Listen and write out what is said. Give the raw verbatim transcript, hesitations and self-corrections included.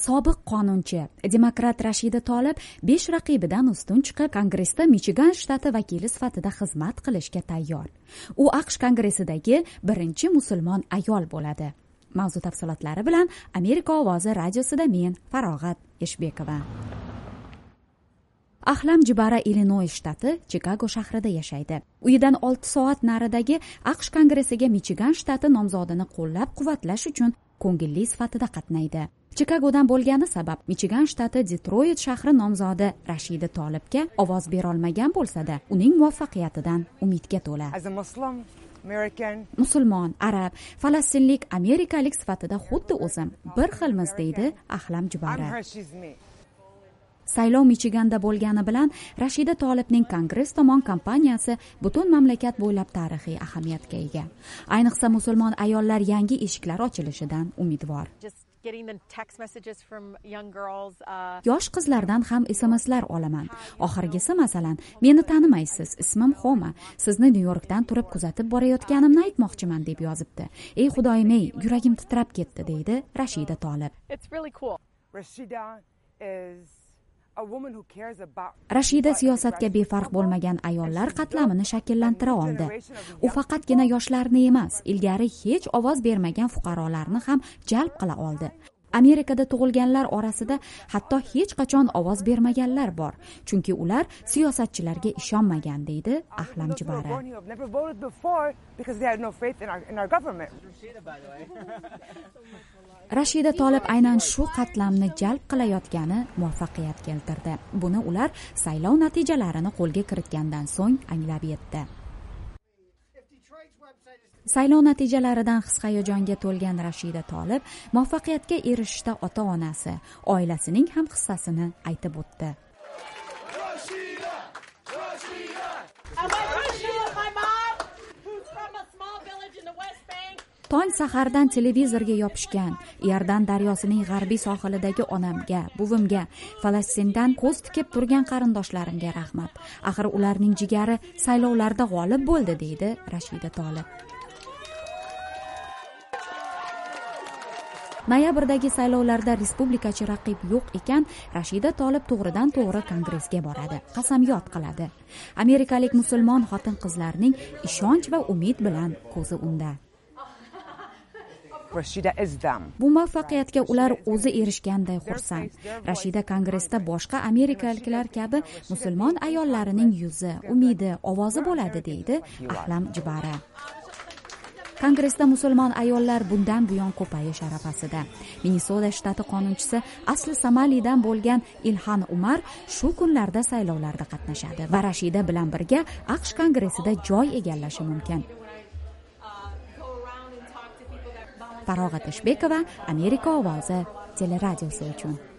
sobiq qonunchi demokrat Rashida Tolib besh raqibidan ustun chiqib Kongressda Michigan shtati vakili sifatida xizmat qilishga tayyor. U AQSh Kongressidagi birinchi musulmon ayol bo'ladi. Mavzu tafsilotlari bilan Amerika ovozi radiosida men Farog'at Eshbekova. Ahlam Jibara Illinois shtati Chikago shahrida yashaydi. Uyidan olti soat naridagi AQSh Kongressiga Michigan shtati nomzodini qo'llab-quvvatlash uchun ko'ngilli sifatida qatnaydi. Chikagodan bo'lgani sabab Michigan shtati Detroit shahri nomzodi Rashida Tolibga ovoz bera olmagan bo'lsa-da, uning muvaffaqiyatidan umidga to'la. Musulmon, arab, falastinlik, amerikalik sifatida xuddi o'zim bir xilmiz deydi Ahlam Jibara. Saylov Michiganda bo'lgani bilan Rashida Tolibning Kongress tomon kampaniyasi butun mamlakat bo'ylab tarixiy ahamiyatga ega. Ayniqsa musulmon ayollar yangi eshiklar ochilishidan umidvor. Yosh qizlardan ham S M Slar olaman. Oxirgisi masalan, meni tanimaysiz, ismim Xoma. Sizni Nyu-Yorkdan turib kuzatib borayotganimni aytmoqchiman deb yozibdi. Ey xudoyim-ey, yuragim titrab ketdi deydi Rashida Tolib. Rashida siyosatga befarq bo'lmagan ayollar qatlamini shakllantira oldi. U faqatgina yoshlarni emas, ilgari hech ovoz bermagan fuqarolarni ham jalb qila oldi. Amerikada tug'ilganlar orasida hatto hech qachon ovoz bermaganlar bor, chunki ular siyosatchilarga ishonmagan deydi Ahlam Jibara. Rashida Tolib aynan shu qatlamni jalb qilayotgani muvaffaqiyat keltirdi. Buni ular saylov natijalarini qo'lga kiritgandan so'ng anglab yetdi. Saylov natijalaridan his-hayajonga to'lgan Rashida Tolib muvaffaqiyatga erishishda ota-onasi, oilasining ham hissasini aytib o'tdi. Tong sahardan televizorga yopishgan, Iordan daryosining g'arbiy sohilidagi onamga, buvimga, Falastindan ko'z tikib turgan qarindoshlarimga rahmat. Axir ularning jigari saylovlarda g'olib bo'ldi deydi Rashida Tolib. Noyabrdagi saylovlarda respublikachi raqib yo'q ekan, Rashida Tolib to'g'ridan to'g'ri Kongressga boradi, qasamyod qiladi. Amerikalik musulmon xotin-qizlarning ishonch va umid bilan ko'zi unda. Bu muvaffaqiyatga ular o'zi erishganday xursand. Rashida Kongressda boshqa amerikaliklar kabi musulmon ayollarining yuzi, umidi, ovozi bo'ladi deydi Ahlam Jibara. Kongressda musulmon ayollar bundan buyon ko'payish arafasida. Minnesota shtati qonunchisi asli Somalidan bo'lgan Ilhan Umar shu kunlarda saylovlarda qatnashadi va Rashida bilan birga AQSh Kongressida joy egallashi mumkin. Farog'at Eshbekova, Amerika ovozi teleradiosi uchun.